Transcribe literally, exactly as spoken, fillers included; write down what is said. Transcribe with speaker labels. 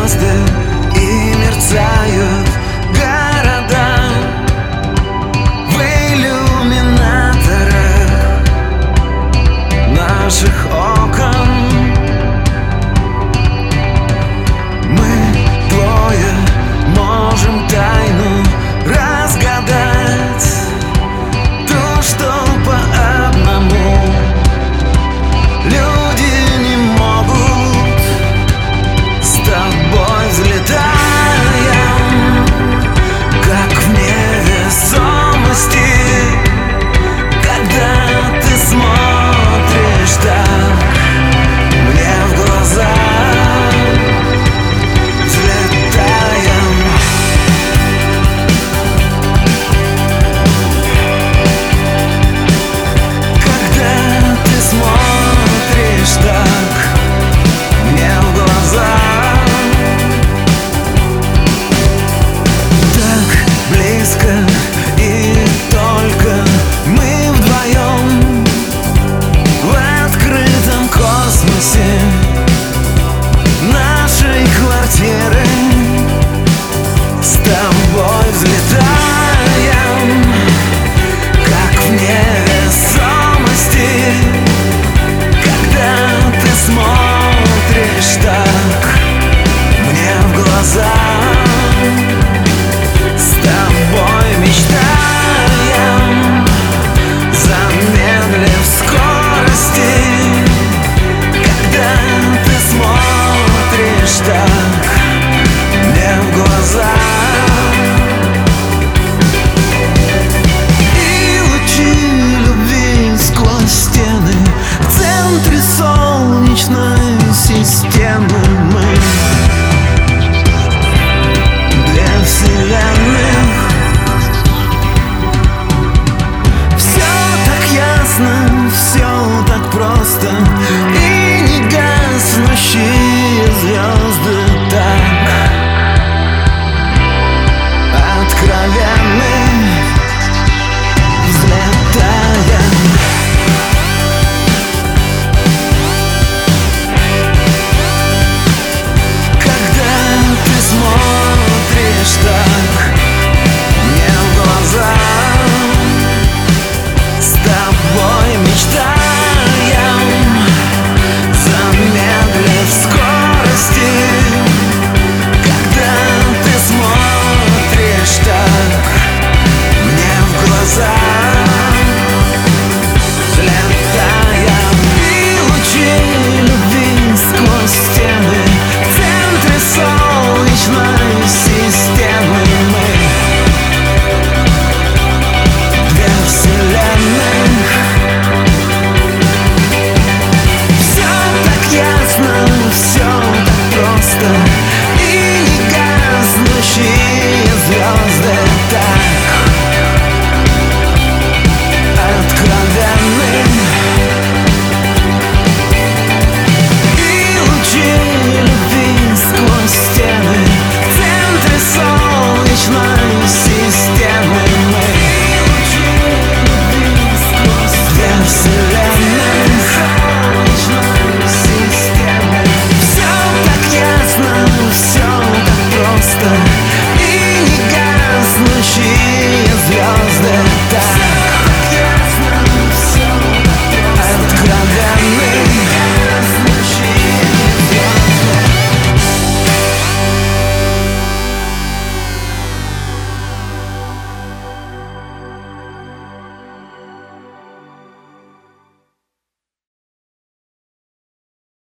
Speaker 1: звезды и мерцают города в иллюминаторах наших окон. Мы двое можем тайну разгадать, то, что по одному люди не могут. С тобой взлетаем, как в невесомости, когда ты смотришь так мне в глаза. Взлетаем. Когда ты смотришь так мне в глаза. Так близко, и только мы вдвоем в открытом космосе нашей квартиры. С тобой взлетаем, как в невесомости, когда ты смотришь так мне в глаза. С тобой мечтаем, замедлив скорости, когда ты смотришь так мне в глаза. И лучи любви сквозь стены в центре солнечной системы. Мы две вселенных. Все так ясно, все так просто.